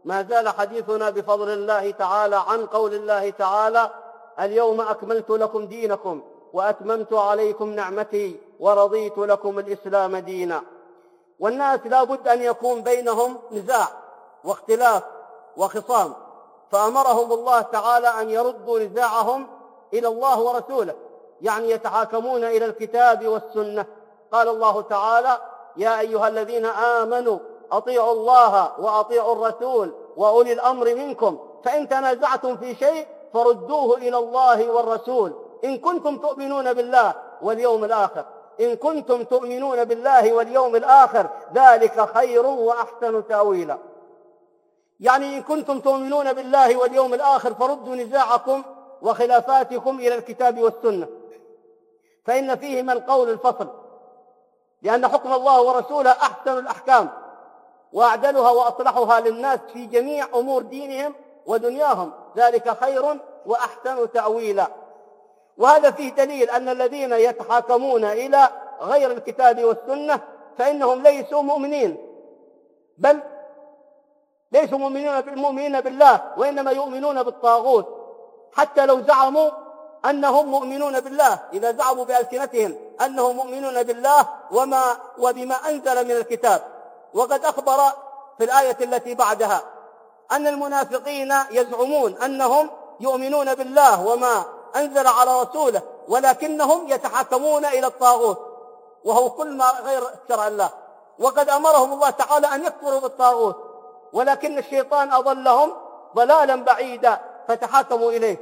ما زال حديثنا بفضل الله تعالى عن قول الله تعالى: اليوم أكملت لكم دينكم وأتممت عليكم نعمتي ورضيت لكم الإسلام دينا. والناس لا بد أن يكون بينهم نزاع واختلاف وخصام، فأمرهم الله تعالى أن يردوا نزاعهم إلى الله ورسوله، يعني يتحاكمون إلى الكتاب والسنة. قال الله تعالى: يا أيها الذين آمنوا أطيعوا الله وأطيعوا الرسول وأولي الأمر منكم فإن تنازعتم في شيء فردوه إلى الله والرسول إن كنتم تؤمنون بالله واليوم الآخر. إن كنتم تؤمنون بالله واليوم الآخر ذلك خير وأحسن تأويلا. يعني إن كنتم تؤمنون بالله واليوم الآخر فردوا نزاعكم وخلافاتكم إلى الكتاب والسنة، فإن فيهما القول الفصل، لأن حكم الله ورسوله أحسن الأحكام وأعدلها وأصلحها للناس في جميع أمور دينهم ودنياهم، ذلك خير وأحسن تأويلا. وهذا فيه دليل أن الذين يتحاكمون إلى غير الكتاب والسنة فإنهم ليسوا مؤمنين، بل ليسوا مؤمنين بالله، وإنما يؤمنون بالطاغوت، حتى لو زعموا أنهم مؤمنون بالله، إذا زعموا بألسنتهم أنهم مؤمنون بالله وبما أنزل من الكتاب. وقد أخبر في الآية التي بعدها أن المنافقين يزعمون أنهم يؤمنون بالله وما أنزل على رسوله، ولكنهم يتحاكمون إلى الطاغوت، وهو كل ما غير شرع الله. وقد أمرهم الله تعالى أن يكفروا بالطاغوت، ولكن الشيطان أضلهم ضلالا بعيدا فتحاكموا إليه.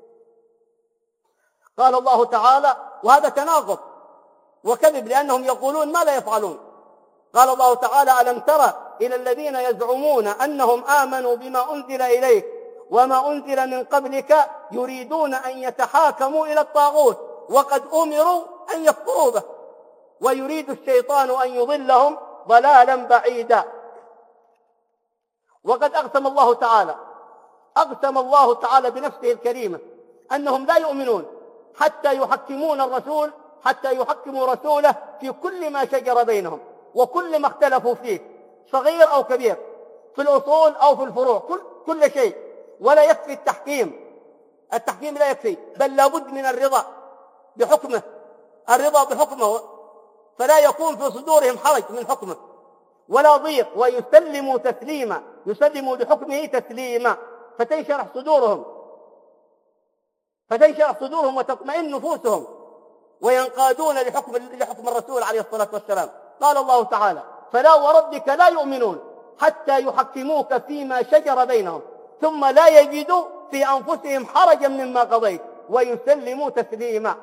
قال الله تعالى، وهذا تناقض وكذب، لأنهم يقولون ما لا يفعلون. قال الله تعالى: ألم ترى إلى الذين يزعمون أنهم آمنوا بما أنزل إليك وما أنزل من قبلك يريدون أن يتحاكموا إلى الطاغوت وقد أمروا أن يكفروا به ويريد الشيطان أن يضلهم ضلالا بعيدا. وقد أقسم الله تعالى بنفسه الكريمة أنهم لا يؤمنون حتى يحكموا رسوله في كل ما شجر بينهم وكل ما اختلفوا فيه، صغير أو كبير، في الأصول أو في الفروع، كل شيء. ولا يكفي التحكيم لا يكفي، بل لابد من الرضا بحكمه، فلا يكون في صدورهم حرج من حكمه ولا ضيق، ويسلموا لحكمه تسليما، فتنشرح صدورهم وتطمئن نفوسهم وينقادون لحكم الرسول عليه الصلاة والسلام. قال الله تعالى: فلا وربك لا يؤمنون حتى يحكموك فيما شجر بينهم ثم لا يجدوا في أنفسهم حرجا مما قضيت ويسلموا تسليما.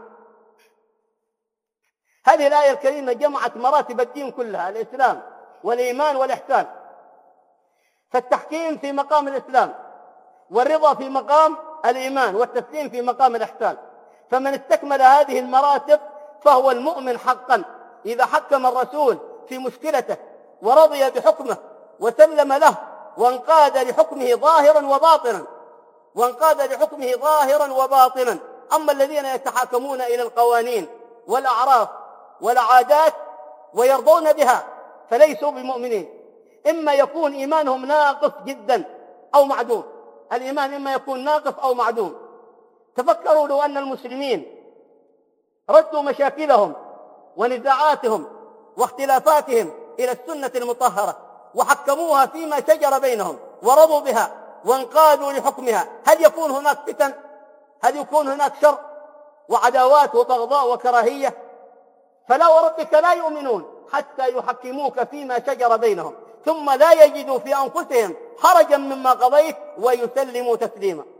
هذه الآية الكريمة جمعت مراتب الدين كلها: الإسلام والإيمان والإحسان. فالتحكيم في مقام الإسلام، والرضا في مقام الإيمان، والتسليم في مقام الإحسان. فمن استكمل هذه المراتب فهو المؤمن حقا. إذا حكم الرسول في مشكلته ورضي بحكمه وسلم له وانقاد لحكمه ظاهرا وباطنا. أما الذين يتحاكمون إلى القوانين والأعراف والعادات ويرضون بها فليسوا بمؤمنين، إما يكون إيمانهم ناقص جدا أو معدوم. الإيمان إما يكون ناقص أو معدوم. تفكروا لو أن المسلمين ردوا مشاكلهم ونزاعاتهم واختلافاتهم إلى السنة المطهرة وحكموها فيما شجر بينهم ورضوا بها وانقادوا لحكمها، هل يكون هناك فتن؟ هل يكون هناك شر وعداوات وبغضاء وكراهية؟ فلا وربك لا يؤمنون حتى يحكموك فيما شجر بينهم ثم لا يجدوا في أنفسهم حرجا مما قضيت ويسلموا تسليما.